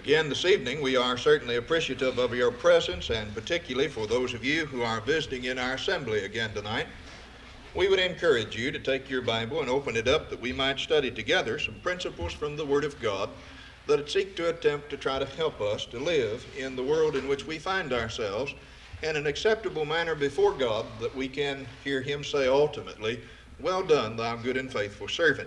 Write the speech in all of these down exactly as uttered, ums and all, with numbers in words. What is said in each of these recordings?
Again, this evening, we are certainly appreciative of your presence, and particularly for those of you who are visiting in our assembly again tonight. We would encourage you to take your Bible and open it up that we might study together some principles from the Word of God that seek to attempt to try to help us to live in the world in which we find ourselves in an acceptable manner before God, that we can hear Him say ultimately, "Well done, thou good and faithful servant."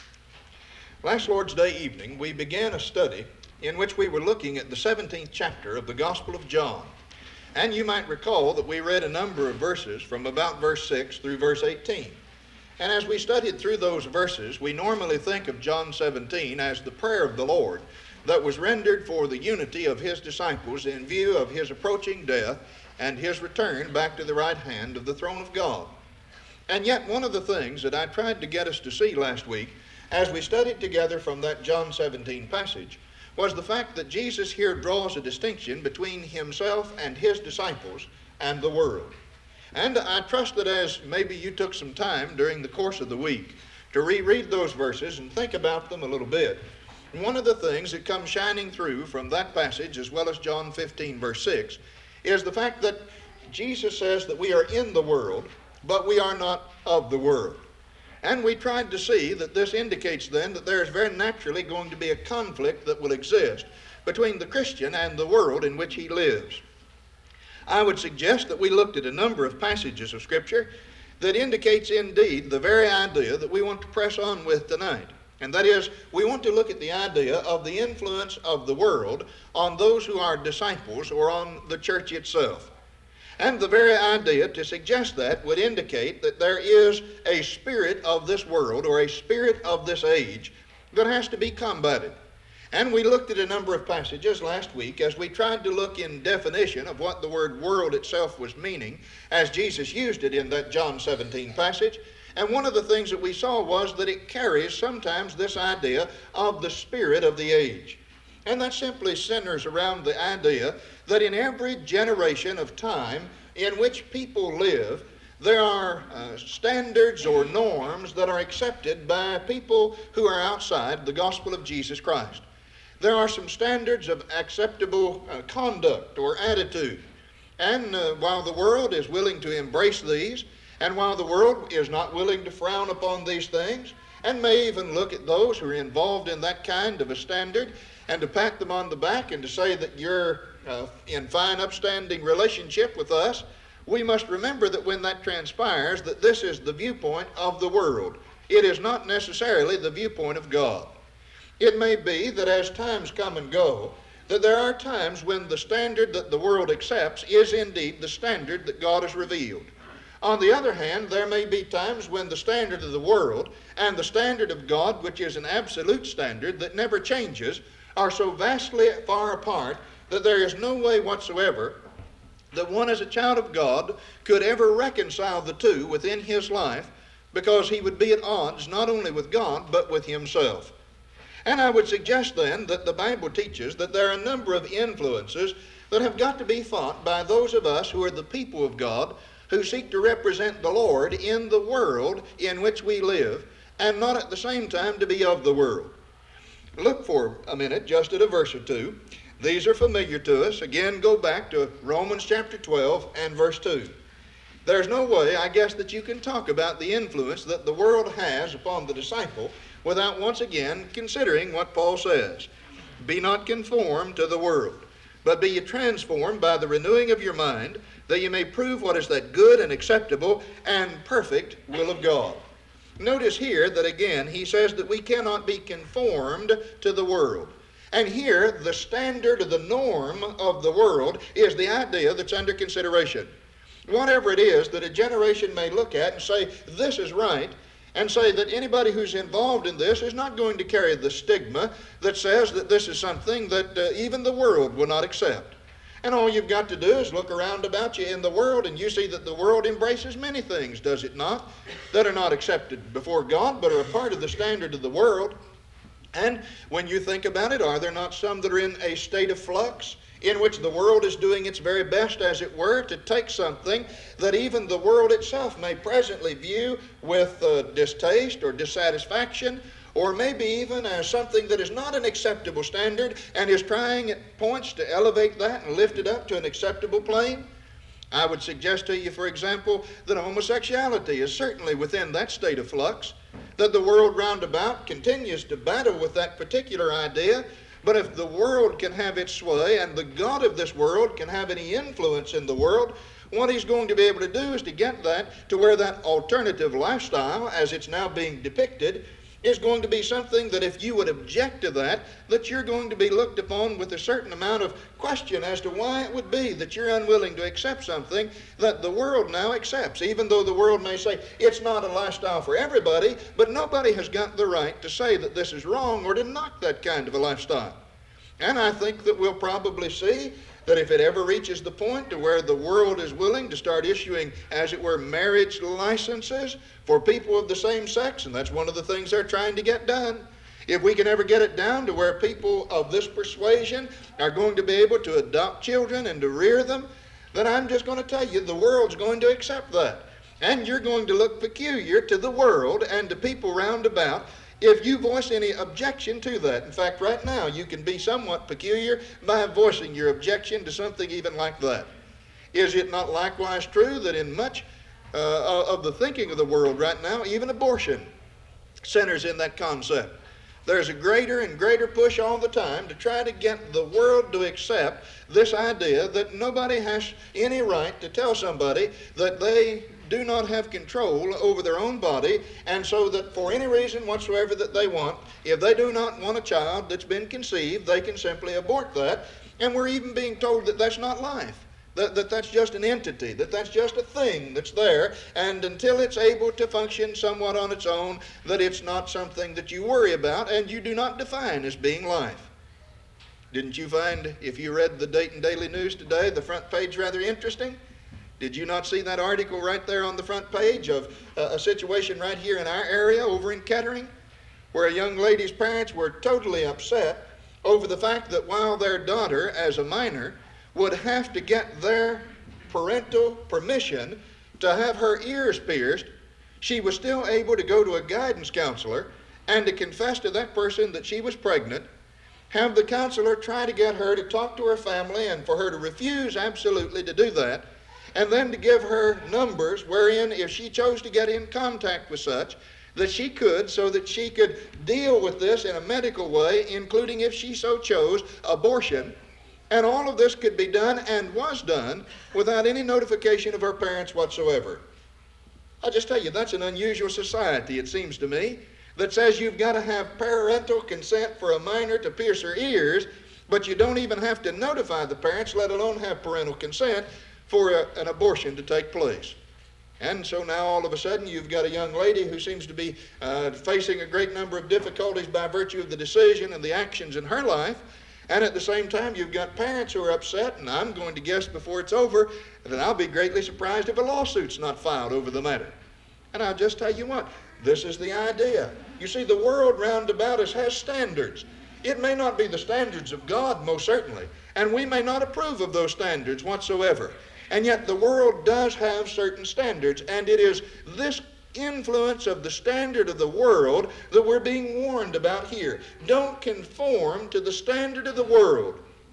Last Lord's Day evening, we began a study in which we were looking at the seventeenth chapter of the Gospel of John. And you might recall that we read a number of verses from about verse six through verse eighteen. And as we studied through those verses, we normally think of John seventeen as the prayer of the Lord that was rendered for the unity of His disciples in view of His approaching death and His return back to the right hand of the throne of God. And yet one of the things that I tried to get us to see last week as we studied together from that John seventeen passage was the fact that Jesus here draws a distinction between Himself and His disciples and the world. And I trust that as maybe you took some time during the course of the week to reread those verses and think about them a little bit, one of the things that comes shining through from that passage, as well as John fifteen verse six, is the fact that Jesus says that we are in the world, but we are not of the world. And we tried to see that this indicates then that there is very naturally going to be a conflict that will exist between the Christian and the world in which he lives. I would suggest that we looked at a number of passages of Scripture that indicates indeed the very idea that we want to press on with tonight. And that is, we want to look at the idea of the influence of the world on those who are disciples or on the church itself. And the very idea to suggest that would indicate that there is a spirit of this world or a spirit of this age that has to be combated. And we looked at a number of passages last week as we tried to look in definition of what the word world itself was meaning as Jesus used it in that John seventeen passage. And one of the things that we saw was that it carries sometimes this idea of the spirit of the age. And that simply centers around the idea that in every generation of time in which people live, there are uh, standards or norms that are accepted by people who are outside the gospel of Jesus Christ. There are some standards of acceptable uh, conduct or attitude. And uh, while the world is willing to embrace these, and while the world is not willing to frown upon these things, and may even look at those who are involved in that kind of a standard and to pat them on the back and to say that you're uh, in fine upstanding relationship with us, we must remember that when that transpires, that this is the viewpoint of the world. It is not necessarily the viewpoint of God. It may be that as times come and go, that there are times when the standard that the world accepts is indeed the standard that God has revealed. On the other hand, there may be times when the standard of the world and the standard of God, which is an absolute standard that never changes, are so vastly far apart that there is no way whatsoever that one as a child of God could ever reconcile the two within his life, because he would be at odds not only with God but with himself. And I would suggest then that the Bible teaches that there are a number of influences that have got to be fought by those of us who are the people of God, who seek to represent the Lord in the world in which we live, and not at the same time to be of the world. Look for a minute just at a verse or two. These are familiar to us. Again, go back to Romans chapter twelve and verse two. There's no way, I guess, that you can talk about the influence that the world has upon the disciple without once again considering what Paul says. Be not conformed to the world, but be ye transformed by the renewing of your mind, that ye may prove what is that good and acceptable and perfect will of God. Notice here that again he says that we cannot be conformed to the world. And here the standard, the norm of the world is the idea that's under consideration. Whatever it is that a generation may look at and say, this is right, and say that anybody who's involved in this is not going to carry the stigma that says that this is something that uh, even the world will not accept. And all you've got to do is look around about you in the world, and you see that the world embraces many things, does it not, that are not accepted before God, but are a part of the standard of the world. And when you think about it, are there not some that are in a state of flux, in which the world is doing its very best, as it were, to take something that even the world itself may presently view with uh, distaste or dissatisfaction, or maybe even as something that is not an acceptable standard and is trying at points to elevate that and lift it up to an acceptable plane. I would suggest to you, for example, that homosexuality is certainly within that state of flux, that the world round about continues to battle with that particular idea. But if the world can have its sway and the God of this world can have any influence in the world, what he's going to be able to do is to get that to where that alternative lifestyle, as it's now being depicted, is going to be something that if you would object to that, that you're going to be looked upon with a certain amount of question as to why it would be that you're unwilling to accept something that the world now accepts, even though the world may say it's not a lifestyle for everybody, but nobody has got the right to say that this is wrong or to knock that kind of a lifestyle. And I think that we'll probably see that if it ever reaches the point to where the world is willing to start issuing, as it were, marriage licenses for people of the same sex, and that's one of the things they're trying to get done, if we can ever get it down to where people of this persuasion are going to be able to adopt children and to rear them, then I'm just going to tell you the world's going to accept that. And you're going to look peculiar to the world and to people round about if you voice any objection to that. In fact, right now, you can be somewhat peculiar by voicing your objection to something even like that. Is it not likewise true that in much uh, of the thinking of the world right now, even abortion centers in that concept? There's a greater and greater push all the time to try to get the world to accept this idea that nobody has any right to tell somebody that they do not have control over their own body, and so that for any reason whatsoever that they want, if they do not want a child that's been conceived, they can simply abort that. And we're even being told that that's not life, that, that that's just an entity, that that's just a thing that's there, and until it's able to function somewhat on its own, that it's not something that you worry about and you do not define as being life. Didn't you find, if you read the Dayton Daily News today, the front page rather interesting? Did you not see that article right there on the front page of uh, a situation right here in our area over in Kettering, where a young lady's parents were totally upset over the fact that while their daughter, as a minor, would have to get their parental permission to have her ears pierced, she was still able to go to a guidance counselor and to confess to that person that she was pregnant, have the counselor try to get her to talk to her family and for her to refuse absolutely to do that, and then to give her numbers wherein if she chose to get in contact with such, that she could, so that she could deal with this in a medical way, including, if she so chose, abortion. And all of this could be done and was done without any notification of her parents whatsoever. I just tell you, that's an unusual society, it seems to me, that says you've got to have parental consent for a minor to pierce her ears, but you don't even have to notify the parents, let alone have parental consent for a, an abortion to take place. And so now all of a sudden you've got a young lady who seems to be uh, facing a great number of difficulties by virtue of the decision and the actions in her life. And at the same time you've got parents who are upset, and I'm going to guess before it's over that I'll be greatly surprised if a lawsuit's not filed over the matter. And I'll just tell you what, this is the idea. You see, the world round about us has standards. It may not be the standards of God, most certainly, and we may not approve of those standards whatsoever. And yet the world does have certain standards, and it is this influence of the standard of the world that we're being warned about here. Don't conform to the standard of the world.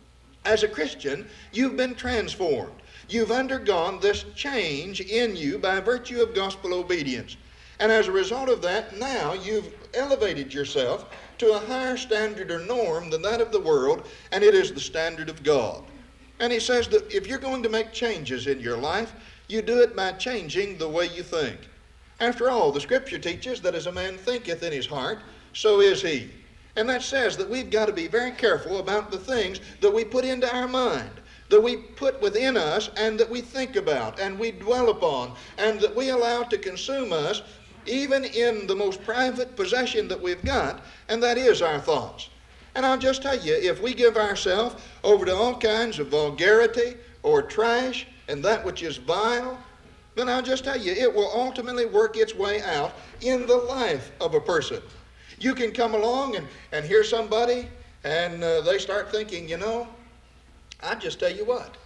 As a Christian, you've been transformed. You've undergone this change in you by virtue of gospel obedience. And as a result of that, now you've elevated yourself to a higher standard or norm than that of the world, and it is the standard of God. And he says that if you're going to make changes in your life, you do it by changing the way you think. After all, the Scripture teaches that as a man thinketh in his heart, so is he. And that says that we've got to be very careful about the things that we put into our mind, that we put within us, and that we think about, and we dwell upon, and that we allow to consume us, even in the most private possession that we've got, and that is our thoughts. And I'll just tell you, if we give ourselves over to all kinds of vulgarity or trash and that which is vile, then I'll just tell you, it will ultimately work its way out in the life of a person. You can come along and, and hear somebody and uh, they start thinking, you know, I'll just tell you what,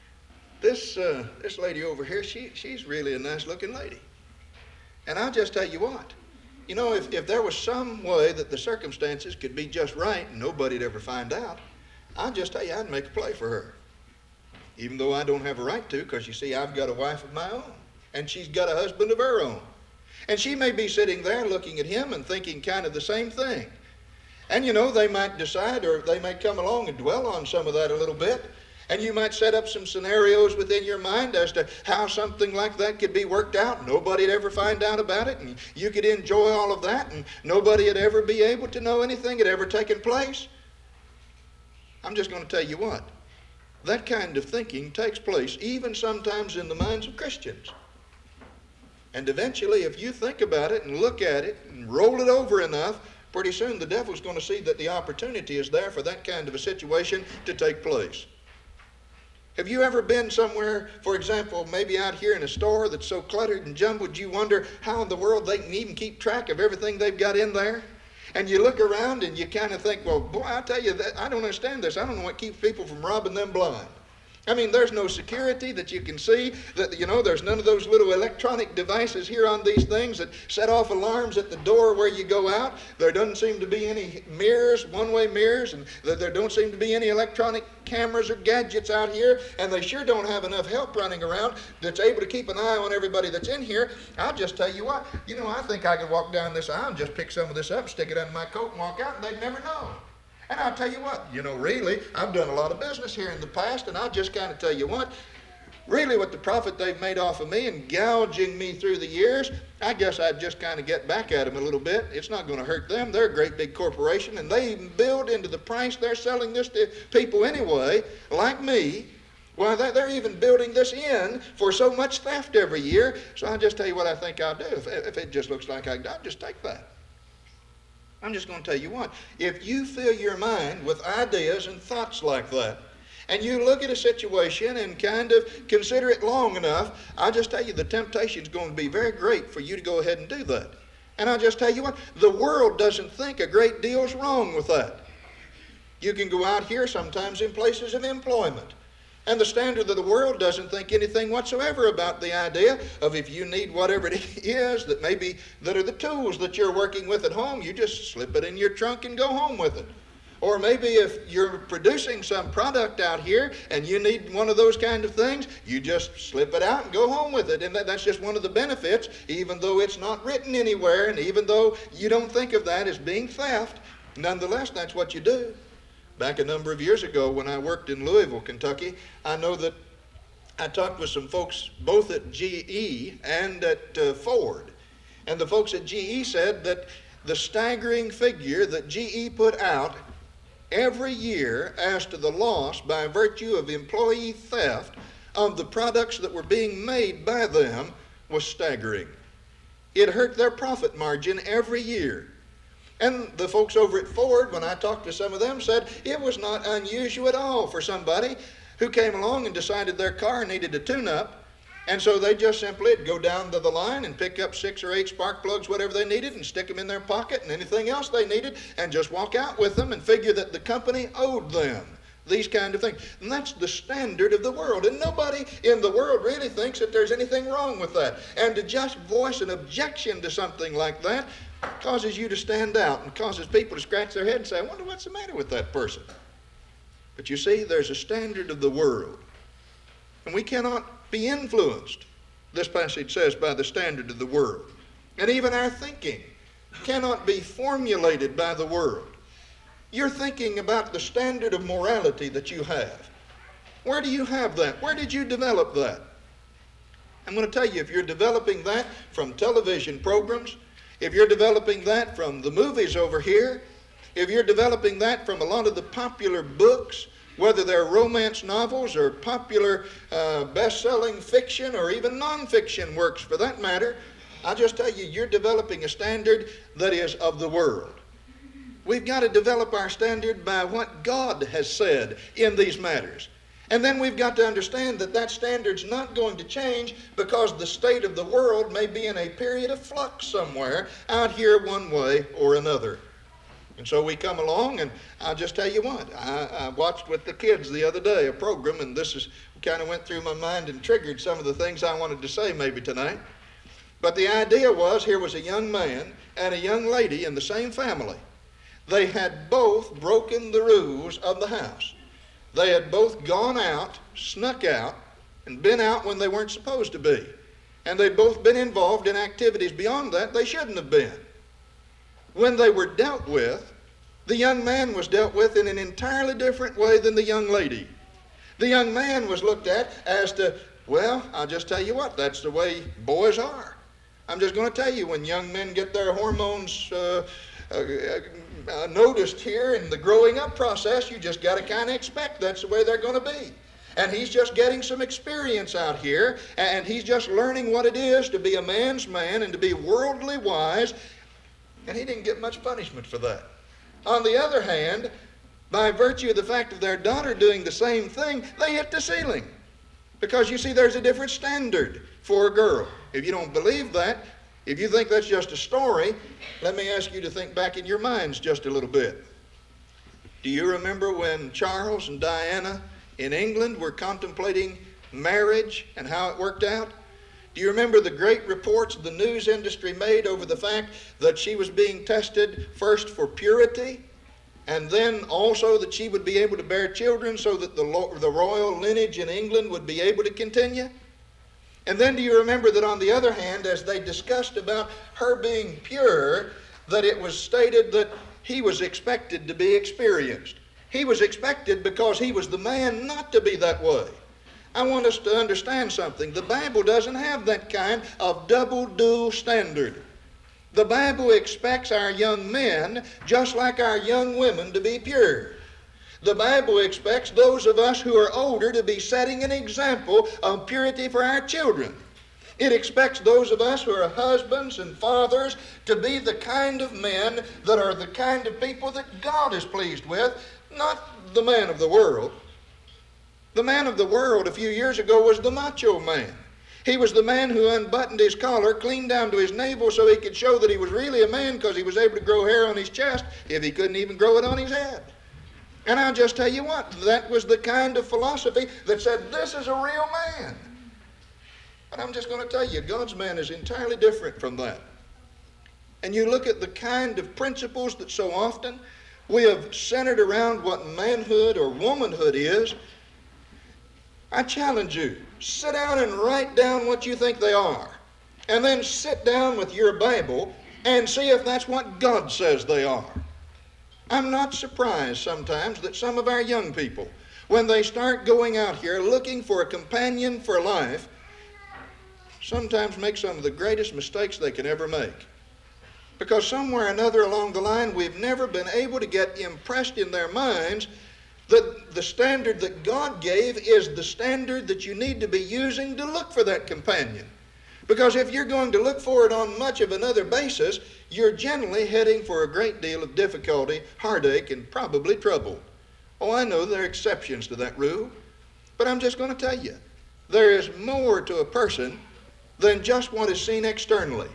this, uh, this lady over here, she, she's really a nice looking lady. And I'll just tell you what, You know, if, if there was some way that the circumstances could be just right and nobody'd ever find out, I'll just tell you, I'd make a play for her. Even though I don't have a right to, because you see, I've got a wife of my own, and she's got a husband of her own. And she may be sitting there looking at him and thinking kind of the same thing. And you know, they might decide, or they may come along and dwell on some of that a little bit. And you might set up some scenarios within your mind as to how something like that could be worked out. Nobody'd ever find out about it, and you could enjoy all of that, and nobody would ever be able to know anything had ever taken place. I'm just going to tell you what. That kind of thinking takes place even sometimes in the minds of Christians. And eventually, if you think about it and look at it and roll it over enough, pretty soon the devil's going to see that the opportunity is there for that kind of a situation to take place. Have you ever been somewhere, for example, maybe out here in a store that's so cluttered and jumbled you wonder how in the world they can even keep track of everything they've got in there? And you look around and you kind of think, well, boy, I tell you, that I don't understand this. I don't know what keeps people from robbing them blind. I mean, there's no security that you can see. That, you know, there's none of those little electronic devices here on these things that set off alarms at the door where you go out. There doesn't seem to be any mirrors, one-way mirrors, and there don't seem to be any electronic cameras or gadgets out here, and they sure don't have enough help running around that's able to keep an eye on everybody that's in here. I'll just tell you what, you know, I think I could walk down this aisle and just pick some of this up, stick it under my coat, and walk out, and they'd never know. And I'll tell you what, you know, really, I've done a lot of business here in the past, and I'll just kind of tell you what, really what the profit they've made off of me and gouging me through the years, I guess I'd just kind of get back at them a little bit. It's not going to hurt them. They're a great big corporation, and they even build into the price they're selling this to people anyway, like me. Well, they're even building this in for so much theft every year. So I'll just tell you what I think I'll do. If, if it just looks like I, I'll just take that. I'm just going to tell you what, if you fill your mind with ideas and thoughts like that, and you look at a situation and kind of consider it long enough, I'll just tell you the temptation is going to be very great for you to go ahead and do that. And I'll just tell you what, the world doesn't think a great deal's wrong with that. You can go out here sometimes in places of employment, and the standard of the world doesn't think anything whatsoever about the idea of if you need whatever it is that maybe that are the tools that you're working with at home, you just slip it in your trunk and go home with it. Or maybe if you're producing some product out here and you need one of those kind of things, you just slip it out and go home with it. And that, that's just one of the benefits, even though it's not written anywhere, and even though you don't think of that as being theft, nonetheless, that's what you do. Back a number of years ago when I worked in Louisville, Kentucky, I know that I talked with some folks both at G E and at uh, Ford. And the folks at G E said that the staggering figure that G E put out every year as to the loss by virtue of employee theft of the products that were being made by them was staggering. It hurt their profit margin every year. And the folks over at Ford, when I talked to some of them, said it was not unusual at all for somebody who came along and decided their car needed a tune-up, and so they just simply go down to the line and pick up six or eight spark plugs, whatever they needed, and stick them in their pocket and anything else they needed, and just walk out with them and figure that the company owed them these kind of things. And that's the standard of the world, and nobody in the world really thinks that there's anything wrong with that. And to just voice an objection to something like that causes you to stand out and causes people to scratch their head and say, I wonder what's the matter with that person. But you see, there's a standard of the world, and we cannot be influenced, this passage says, by the standard of the world. And even our thinking cannot be formulated by the world. You're thinking about the standard of morality that you have. Where do you have that? Where did you develop that? I'm going to tell you, if you're developing that from television programs, if you're developing that from the movies over here, if you're developing that from a lot of the popular books, whether they're romance novels or popular uh, best-selling fiction or even non-fiction works for that matter, I'll just tell you, you're developing a standard that is of the world. We've got to develop our standard by what God has said in these matters. And then we've got to understand that that standard's not going to change because the state of the world may be in a period of flux somewhere out here one way or another. And so we come along, and I'll just tell you what, I, I watched with the kids the other day a program, and this is kind of went through my mind and triggered some of the things I wanted to say maybe tonight. But the idea was, here was a young man and a young lady in the same family. They had both broken the rules of the house. They had both gone out, snuck out, and been out when they weren't supposed to be. And they'd both been involved in activities beyond that they shouldn't have been. When they were dealt with, the young man was dealt with in an entirely different way than the young lady. The young man was looked at as to, well, I'll just tell you what, that's the way boys are. I'm just going to tell you, when young men get their hormones uh, uh, uh, noticed here in the growing up process, you just got to kind of expect that's the way they're going to be. And he's just getting some experience out here, and he's just learning what it is to be a man's man and to be worldly wise, and he didn't get much punishment for that. On the other hand, by virtue of the fact of their daughter doing the same thing, they hit the ceiling. Because you see, there's a different standard for a girl. If you don't believe that, if you think that's just a story, let me ask you to think back in your minds just a little bit. Do you remember when Charles and Diana in England were contemplating marriage and how it worked out? Do you remember the great reports the news industry made over the fact that she was being tested first for purity, and then also that she would be able to bear children so that the, lo- the royal lineage in England would be able to continue? And then do you remember that on the other hand, as they discussed about her being pure, that it was stated that he was expected to be experienced. He was expected because he was the man not to be that way. I want us to understand something. The Bible doesn't have that kind of double dual standard. The Bible expects our young men, just like our young women, to be pure. The Bible expects those of us who are older to be setting an example of purity for our children. It expects those of us who are husbands and fathers to be the kind of men that are the kind of people that God is pleased with, not the man of the world. The man of the world a few years ago was the macho man. He was the man who unbuttoned his collar clean down to his navel so he could show that he was really a man because he was able to grow hair on his chest if he couldn't even grow it on his head. And I'll just tell you what, that was the kind of philosophy that said, this is a real man. But I'm just going to tell you, God's man is entirely different from that. And you look at the kind of principles that so often we have centered around what manhood or womanhood is. I challenge you, sit down and write down what you think they are. And then sit down with your Bible and see if that's what God says they are. I'm not surprised sometimes that some of our young people, when they start going out here looking for a companion for life, sometimes make some of the greatest mistakes they can ever make. Because somewhere or another along the line, we've never been able to get impressed in their minds that the standard that God gave is the standard that you need to be using to look for that companion. Because if you're going to look for it on much of another basis, you're generally heading for a great deal of difficulty, heartache, and probably trouble. Oh, I know there are exceptions to that rule, but I'm just going to tell you, there is more to a person than just what is seen externally.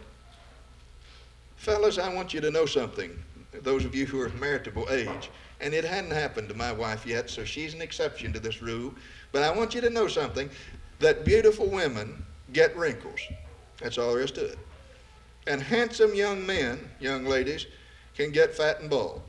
Fellas, I want you to know something, those of you who are of marriageable age, and it hadn't happened to my wife yet, so she's an exception to this rule, but I want you to know something, that beautiful women get wrinkles. That's all there is to it. And handsome young men, young ladies, can get fat and bald.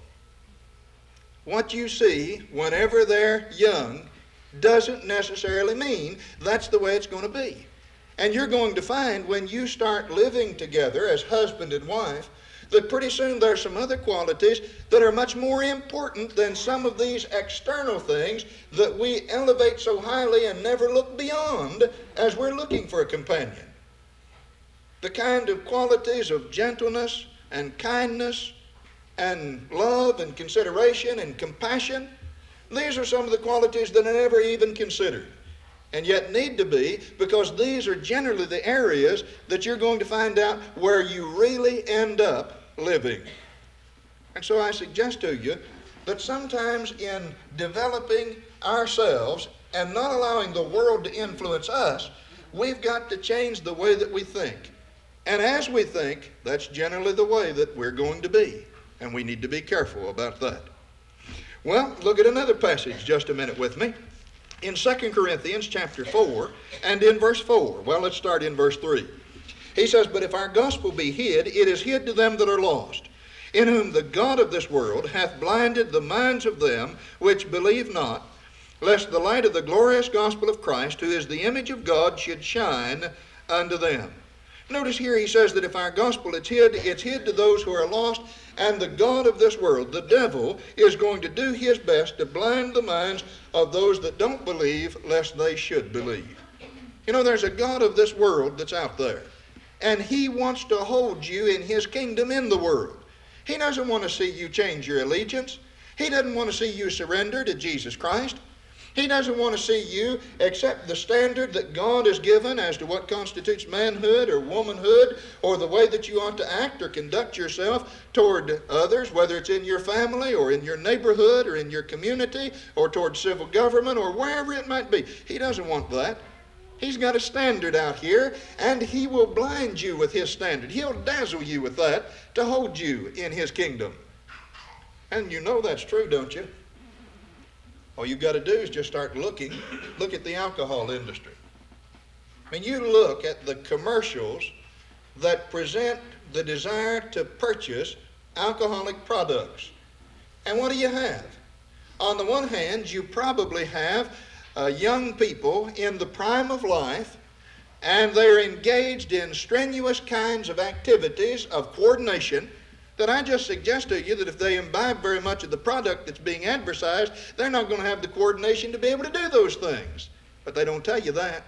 What you see whenever they're young doesn't necessarily mean that's the way it's going to be. And you're going to find when you start living together as husband and wife that pretty soon there's some other qualities that are much more important than some of these external things that we elevate so highly and never look beyond as we're looking for a companion. The kind of qualities of gentleness and kindness and love and consideration and compassion, these are some of the qualities that I never even considered, and yet need to be, because these are generally the areas that you're going to find out where you really end up living. And so I suggest to you that sometimes in developing ourselves and not allowing the world to influence us, we've got to change the way that we think. And as we think, that's generally the way that we're going to be. And we need to be careful about that. Well, look at another passage just a minute with me. In Second Corinthians chapter four and in verse four. Well, let's start in verse three. He says, but if our gospel be hid, it is hid to them that are lost, in whom the God of this world hath blinded the minds of them which believe not, lest the light of the glorious gospel of Christ, who is the image of God, should shine unto them. Notice here he says that if our gospel is hid, it's hid to those who are lost, and the God of this world, the devil, is going to do his best to blind the minds of those that don't believe, lest they should believe. You know, there's a God of this world that's out there, and he wants to hold you in his kingdom in the world. He doesn't want to see you change your allegiance. He doesn't want to see you surrender to Jesus Christ. He doesn't want to see you accept the standard that God has given as to what constitutes manhood or womanhood, or the way that you ought to act or conduct yourself toward others, whether it's in your family or in your neighborhood or in your community or toward civil government or wherever it might be. He doesn't want that. He's got a standard out here, and he will blind you with his standard. He'll dazzle you with that to hold you in his kingdom. And you know that's true, don't you? All you've got to do is just start looking. Look at the alcohol industry. I mean, you look at the commercials that present the desire to purchase alcoholic products. And what do you have? On the one hand, you probably have uh, young people in the prime of life, and they're engaged in strenuous kinds of activities of coordination that I just suggest to you that if they imbibe very much of the product that's being advertised, they're not going to have the coordination to be able to do those things. But they don't tell you that.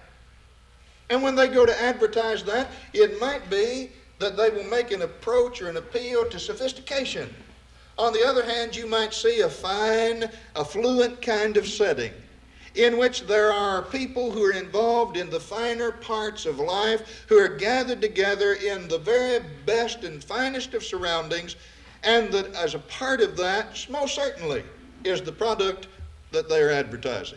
And when they go to advertise that, it might be that they will make an approach or an appeal to sophistication. On the other hand, you might see a fine, affluent kind of setting in which there are people who are involved in the finer parts of life, who are gathered together in the very best and finest of surroundings, and that as a part of that, most certainly, is the product that they are advertising.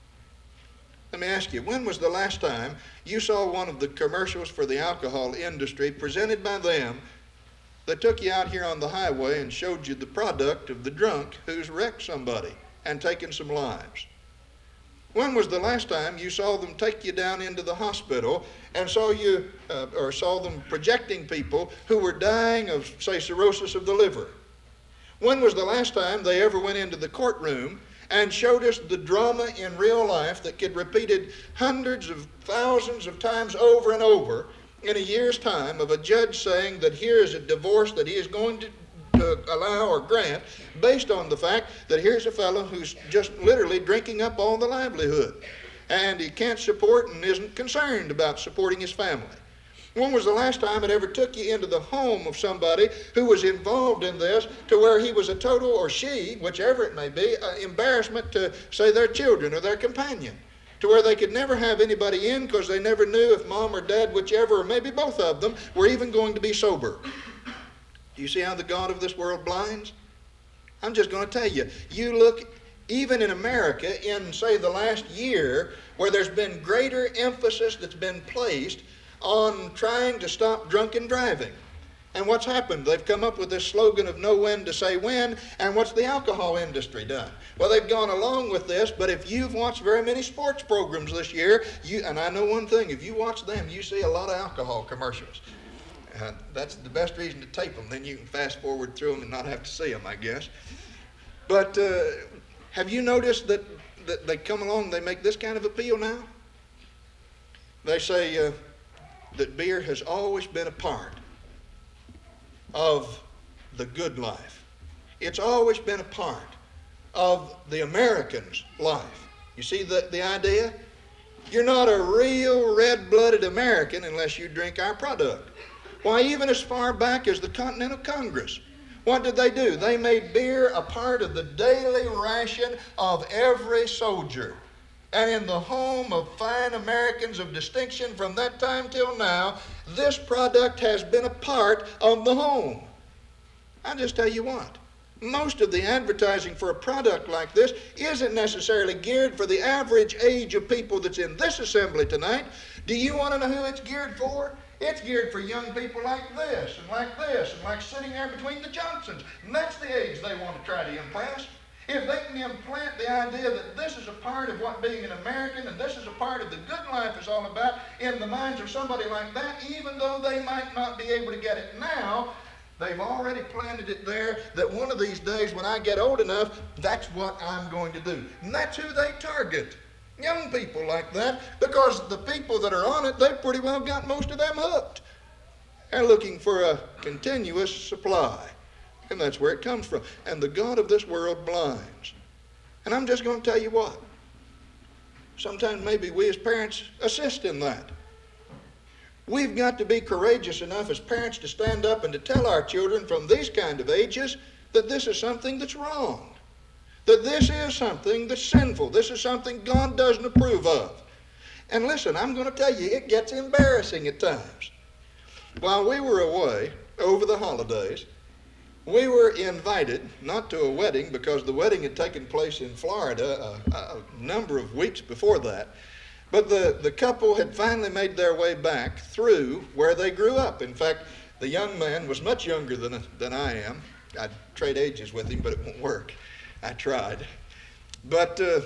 Let me ask you, when was the last time you saw one of the commercials for the alcohol industry presented by them that took you out here on the highway and showed you the product of the drunk who's wrecked somebody and taken some lives? When was the last time you saw them take you down into the hospital and saw you, uh, or saw them projecting people who were dying of, say, cirrhosis of the liver? When was the last time they ever went into the courtroom and showed us the drama in real life that get repeated hundreds of thousands of times over and over in a year's time of a judge saying that here is a divorce that he is going to to allow or grant based on the fact that here's a fellow who's just literally drinking up all the livelihood, and he can't support and isn't concerned about supporting his family? When was the last time it ever took you into the home of somebody who was involved in this to where he was a total, or she, whichever it may be, uh, embarrassment to, say, their children or their companion, to where they could never have anybody in because they never knew if mom or dad, whichever, or maybe both of them, were even going to be sober? Do you see how the God of this world blinds? I'm just going to tell you, you look even in America in, say, the last year, where there's been greater emphasis that's been placed on trying to stop drunken driving. And what's happened? They've come up with this slogan of know when to say when, and what's the alcohol industry done? Well, they've gone along with this, but if you've watched very many sports programs this year, you, and I know one thing, if you watch them, you see a lot of alcohol commercials. Uh, that's the best reason to tape them. Then you can fast forward through them and not have to see them, I guess. But uh, have you noticed that, that they come along, they make this kind of appeal now? They say uh, that beer has always been a part of the good life. It's always been a part of the American's life. You see the, the idea? You're not a real red-blooded American unless you drink our product. Why, even as far back as the Continental Congress, what did they do? They made beer a part of the daily ration of every soldier. And in the home of fine Americans of distinction from that time till now, this product has been a part of the home. I'll just tell you what, most of the advertising for a product like this isn't necessarily geared for the average age of people that's in this assembly tonight. Do you want to know who it's geared for? It's geared for young people like this and like this and like sitting there between the Johnsons. And that's the age they want to try to impress. if they can implant the idea that this is a part of what being an American and this is a part of the good life is all about in the minds of somebody like that, even though they might not be able to get it now, they've already planted it there that one of these days when I get old enough, that's what I'm going to do. And that's who they target. Young people like that, because the people that are on it, they've pretty well got most of them hooked. They're looking for a continuous supply. And that's where it comes from. And the God of this world blinds. And I'm just going to tell you what. Sometimes maybe we as parents assist in that. We've got to be courageous enough as parents to stand up and to tell our children from these kind of ages that this is something that's wrong. That this is something that's sinful. This is something God doesn't approve of. And listen, I'm going to tell you, it gets embarrassing at times. While we were away over the holidays, we were invited, not to a wedding, because the wedding had taken place in Florida a, a number of weeks before that, but the, the couple had finally made their way back through where they grew up. In fact, the young man was much younger than, than I am. I'd trade ages with him, but it won't work. I tried. But uh,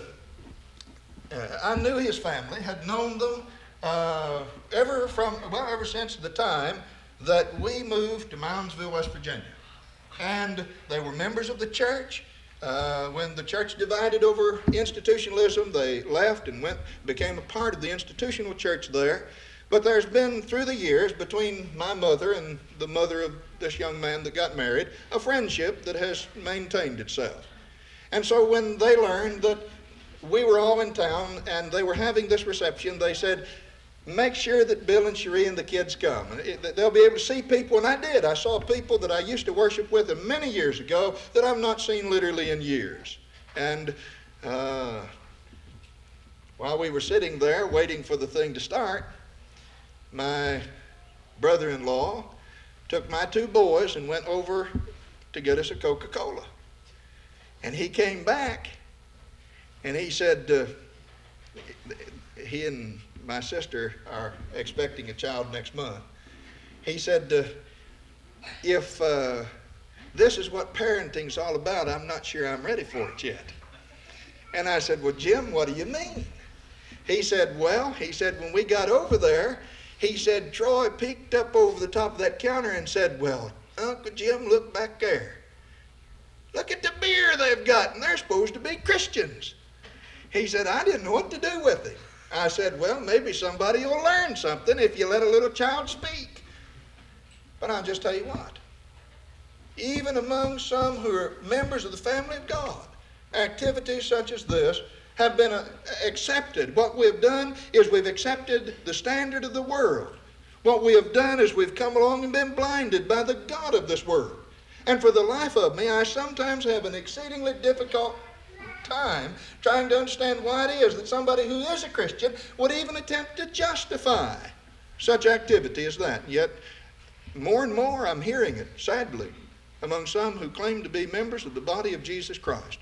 uh, I knew his family, had known them uh, ever from, well, ever since the time that we moved to Moundsville, West Virginia. And they were members of the church. Uh, when the church divided over institutionalism, they left and went, became a part of the institutional church there. But there's been, through the years, between my mother and the mother of this young man that got married, a friendship that has maintained itself. And so when they learned that we were all in town and they were having this reception, they said, make sure that Bill and Cherie and the kids come. And it, they'll be able to see people, and I did. I saw people that I used to worship with them many years ago that I've not seen literally in years. And uh, while we were sitting there waiting for the thing to start, my brother-in-law took my two boys and went over to get us a Coca-Cola. And he came back, and he said, uh, he and my sister are expecting a child next month. He said, uh, if uh, this is what parenting's all about, I'm not sure I'm ready for it yet. And I said, well, Jim, what do you mean? He said, well, he said, when we got over there, he said, Troy peeked up over the top of that counter and said, well, Uncle Jim, look back there. Look at the beer they've got, and they're supposed to be Christians. He said, I didn't know what to do with it. I said, well, maybe somebody will learn something if you let a little child speak. But I'll just tell you what. Even among some who are members of the family of God, activities such as this have been uh, accepted. What we've done is we've accepted the standard of the world. What we have done is we've come along and been blinded by the God of this world. And for the life of me, I sometimes have an exceedingly difficult time trying to understand why it is that somebody who is a Christian would even attempt to justify such activity as that. Yet, more and more I'm hearing it, sadly, among some who claim to be members of the body of Jesus Christ.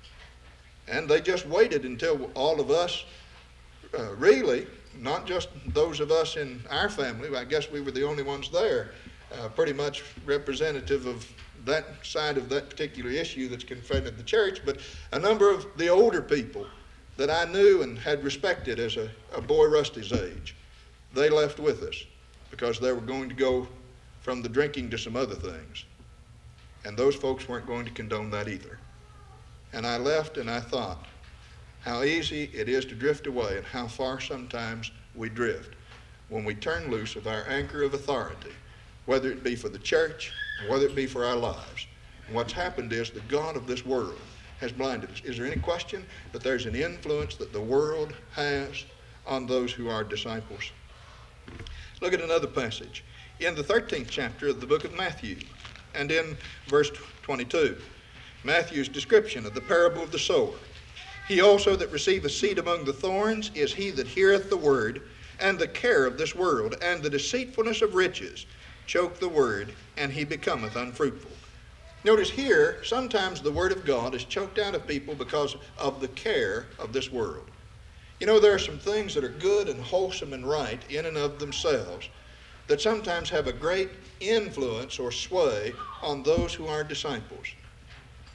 And they just waited until all of us, uh, really, not just those of us in our family, I guess we were the only ones there, uh, pretty much representative of that side of that particular issue that's confronted the church, but a number of the older people that I knew and had respected as a, a boy Rusty's age, they left with us because they were going to go from the drinking to some other things. And those folks weren't going to condone that either. And I left and I thought how easy it is to drift away and how far sometimes we drift when we turn loose of our anchor of authority, whether it be for the church, or whether it be for our lives. And what's happened is the God of this world has blinded us. Is there any question that there's an influence that the world has on those who are disciples? Look at another passage in the thirteenth chapter of the book of Matthew and in verse twenty-two. Matthew's description of the parable of the sower. He also that receiveth seed among the thorns is he that heareth the word, and the care of this world, and the deceitfulness of riches choke the word, and he becometh unfruitful. Notice here, sometimes the word of God is choked out of people because of the care of this world. You know, there are some things that are good and wholesome and right in and of themselves that sometimes have a great influence or sway on those who are disciples.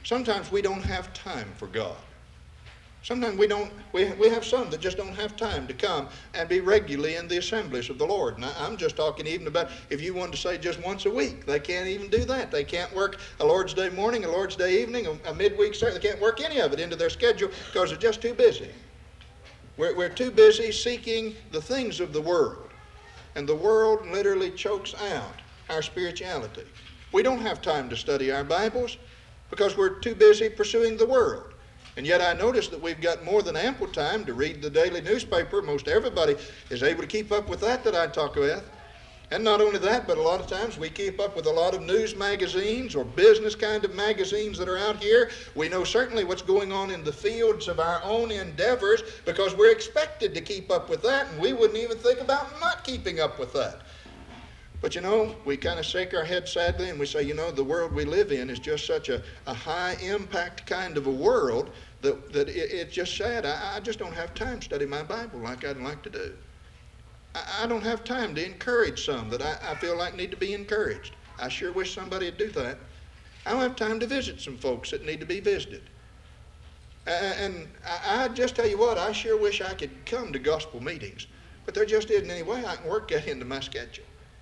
Sometimes we don't have time for God. Sometimes we don't, we, we have some that just don't have time to come and be regularly in the assemblies of the Lord. And I, I'm just talking even about if you wanted to say just once a week. They can't even do that. They can't work a Lord's Day morning, a Lord's Day evening, a, a midweek service. They can't work any of it into their schedule because they're just too busy. We're, we're too busy seeking the things of the world. And the world literally chokes out our spirituality. We don't have time to study our Bibles because we're too busy pursuing the world. And yet I notice that we've got more than ample time to read the daily newspaper. Most everybody is able to keep up with that that I talk with. And not only that, but a lot of times we keep up with a lot of news magazines or business kind of magazines that are out here. We know certainly what's going on in the fields of our own endeavors because we're expected to keep up with that, and we wouldn't even think about not keeping up with that. But you know, we kind of shake our head sadly and we say, you know, the world we live in is just such a, a high impact kind of a world that, that it, it's just sad. I, I just don't have time to study my Bible like I'd like to do. I, I don't have time to encourage some that I, I feel like need to be encouraged. I sure wish somebody would do that. I don't have time to visit some folks that need to be visited. And I, I just tell you what, I sure wish I could come to gospel meetings, but there just isn't any way I can work that into my schedule.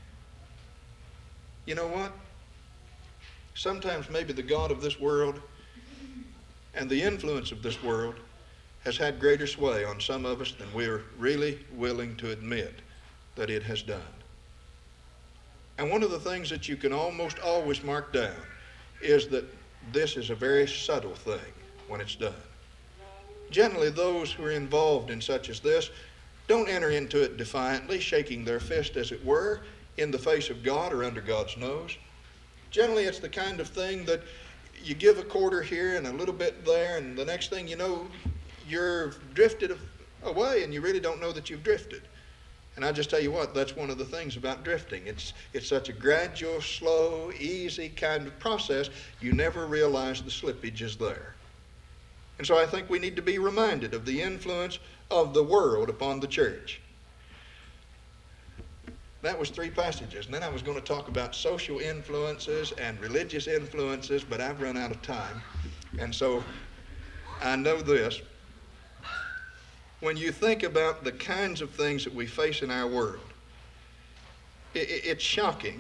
You know what? Sometimes maybe the God of this world and the influence of this world has had greater sway on some of us than we're really willing to admit that it has done. And one of the things that you can almost always mark down is that this is a very subtle thing when it's done. Generally, those who are involved in such as this don't enter into it defiantly, shaking their fist, as it were, in the face of God or under God's nose. Generally, it's the kind of thing that you give a quarter here and a little bit there, and the next thing you know, you're drifted away and you really don't know that you've drifted. And I just tell you what, that's one of the things about drifting. It's, it's such a gradual, slow, easy kind of process, you never realize the slippage is there. And so I think we need to be reminded of the influence of the world upon the church. That was three passages. And then I was going to talk about social influences and religious influences, but I've run out of time. And so I know this. When you think about the kinds of things that we face in our world, it, it, it's shocking.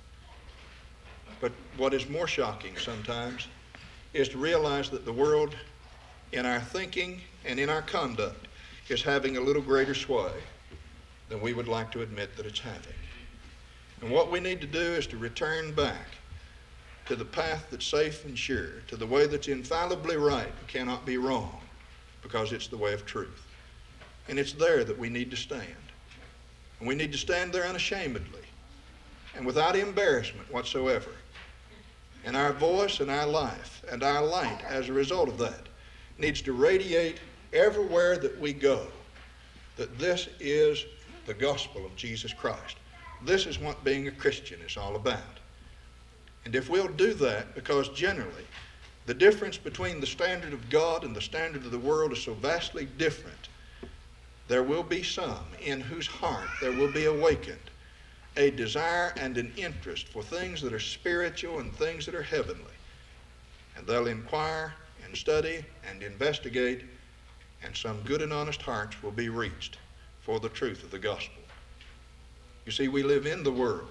But what is more shocking sometimes is to realize that the world in our thinking and in our conduct is having a little greater sway than we would like to admit that it's having. And what we need to do is to return back to the path that's safe and sure, to the way that's infallibly right and cannot be wrong, because it's the way of truth. And it's there that we need to stand. And we need to stand there unashamedly and without embarrassment whatsoever. And our voice and our life and our light as a result of that needs to radiate everywhere that we go, that this is the gospel of Jesus Christ. This is what being a Christian is all about. And if we'll do that, because generally the difference between the standard of God and the standard of the world is so vastly different, there will be some in whose heart there will be awakened a desire and an interest for things that are spiritual and things that are heavenly. And they'll inquire and study and investigate, and some good and honest hearts will be reached for the truth of the gospel. You see, we live in the world,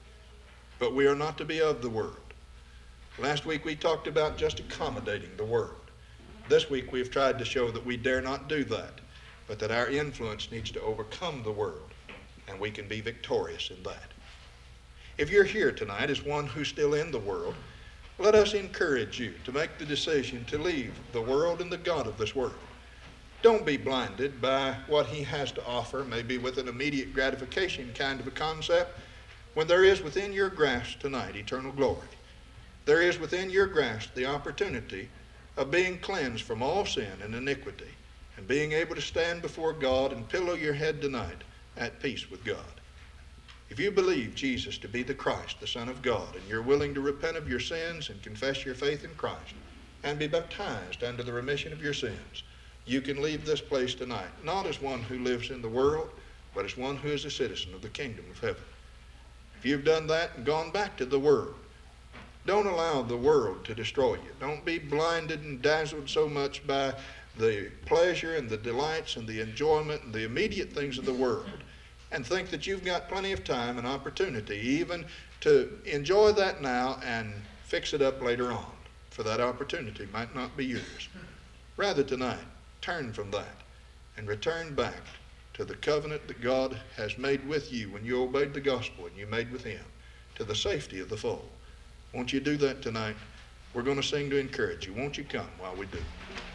but we are not to be of the world. Last week we talked about just accommodating the world. This week we've tried to show that we dare not do that, but that our influence needs to overcome the world, and we can be victorious in that. If you're here tonight as one who's still in the world, let us encourage you to make the decision to leave the world and the God of this world. Don't be blinded by what he has to offer, maybe with an immediate gratification kind of a concept, when there is within your grasp tonight eternal glory. There is within your grasp the opportunity of being cleansed from all sin and iniquity, and being able to stand before God and pillow your head tonight at peace with God. If you believe Jesus to be the Christ, the Son of God, and you're willing to repent of your sins and confess your faith in Christ and be baptized unto the remission of your sins, you can leave this place tonight, not as one who lives in the world, but as one who is a citizen of the kingdom of heaven. If you've done that and gone back to the world, Don't allow the world to destroy you. Don't be blinded and dazzled so much by the pleasure and the delights and the enjoyment and the immediate things of the world, and think that you've got plenty of time and opportunity even to enjoy that now and fix it up later on, for that opportunity might not be yours. Rather tonight, turn from that and return back to the covenant that God has made with you when you obeyed the gospel and you made with him, to the safety of the fold. Won't you do that tonight? We're going to sing to encourage you. Won't you come while we do?